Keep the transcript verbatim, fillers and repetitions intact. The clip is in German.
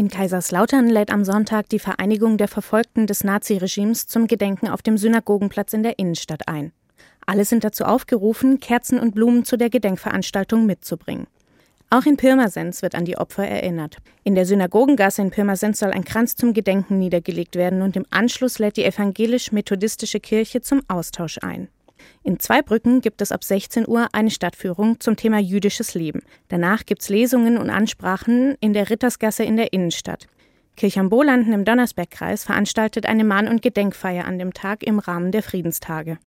In Kaiserslautern lädt am Sonntag die Vereinigung der Verfolgten des Naziregimes zum Gedenken auf dem Synagogenplatz in der Innenstadt ein. Alle sind dazu aufgerufen, Kerzen und Blumen zu der Gedenkveranstaltung mitzubringen. Auch in Pirmasens wird an die Opfer erinnert. In der Synagogengasse in Pirmasens soll ein Kranz zum Gedenken niedergelegt werden und im Anschluss lädt die evangelisch-methodistische Kirche zum Austausch ein. In Zweibrücken gibt es ab sechzehn Uhr eine Stadtführung zum Thema jüdisches Leben. Danach gibt es Lesungen und Ansprachen in der Rittersgasse in der Innenstadt. Kirchhambolanden im Donnersbergkreis veranstaltet eine Mahn- und Gedenkfeier an dem Tag im Rahmen der Friedenstage.